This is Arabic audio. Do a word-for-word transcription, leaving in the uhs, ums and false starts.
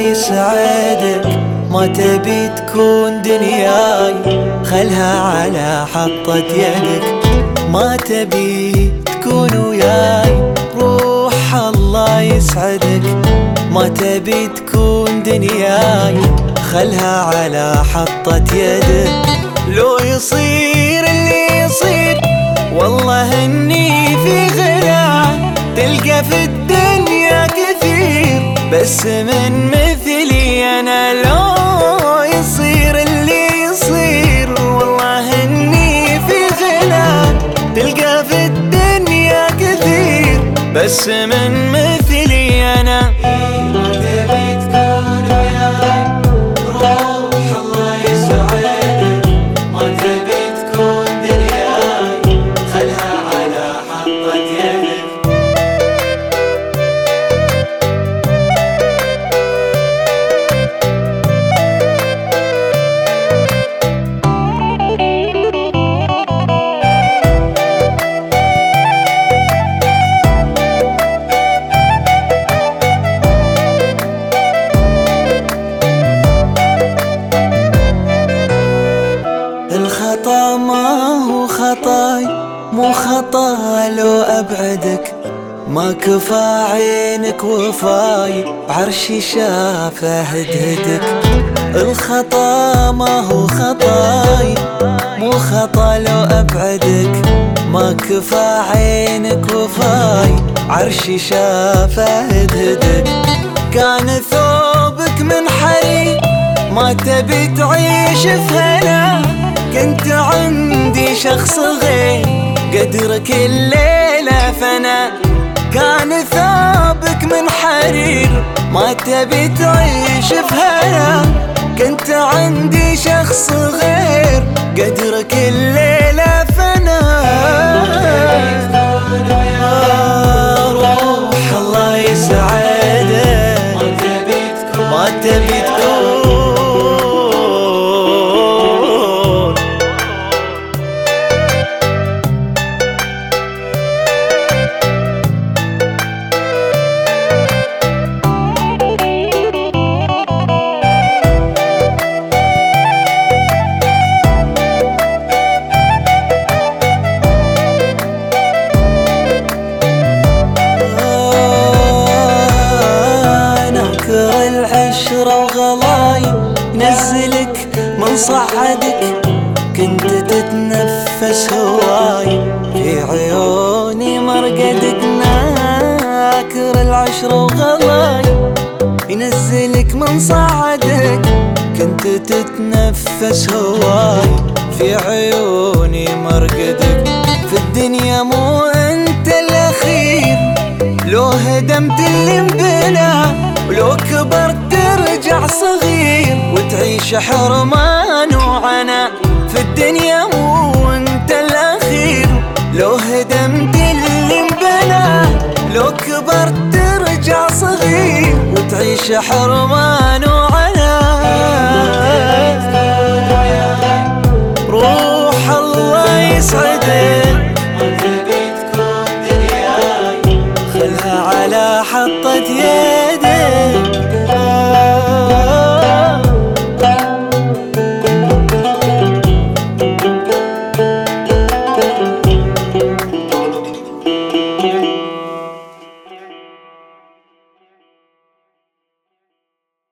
يسعدك، ما تبي تكون دنياي خلها على حطة يدك. ما تبي تكون وياي روح الله يسعدك، ما تبي تكون دنياي خلها على حطة يدك. لو يصير اللي يصير والله اني في غلا، تلقى في الدنيا كثير بس من مثلي انا. لو يصير اللي يصير والله اني في غلا، تلقى في الدنيا كثير بس من مثلي انا. الخطا ما هو خطاي، مو خطا لو أبعدك، ما كفى عينك وفاي عرشي شافه هدهدك. الخطا ما هو خطاي، مو خطا لو أبعدك، ما كفى عينك وفاي عرشي شافه هدهدك. كان ثوبك من حرير ما تبي تعيش في هنا، كنت عندي شخص غير قدرك الليلة فنا. كان ثوبك من حرير ما تبي تعيش في هنا، كنت عندي شخص غير قدرك الليلة فنا. روح الله يسعدك، ما تبي تكون العشرة وغلاي نزلك من صعدك، كنت تتنفس هواي في عيوني مرقدك. ناكر العشرة وغلاي ينزلك من صعدك، كنت تتنفس هواي في عيوني مرقدك. في الدنيا مو انت الاخير، لو هدمت اللي انبنى ولو كبرت ترجع صغير وتعيش حرمان وعنا. في الدنيا مو انت الاخير، لو هدمت اللي انبنى لو كبرت ترجع صغير وتعيش حرمان وعنا. روح الله يسعدك، خلها على حطة يدك.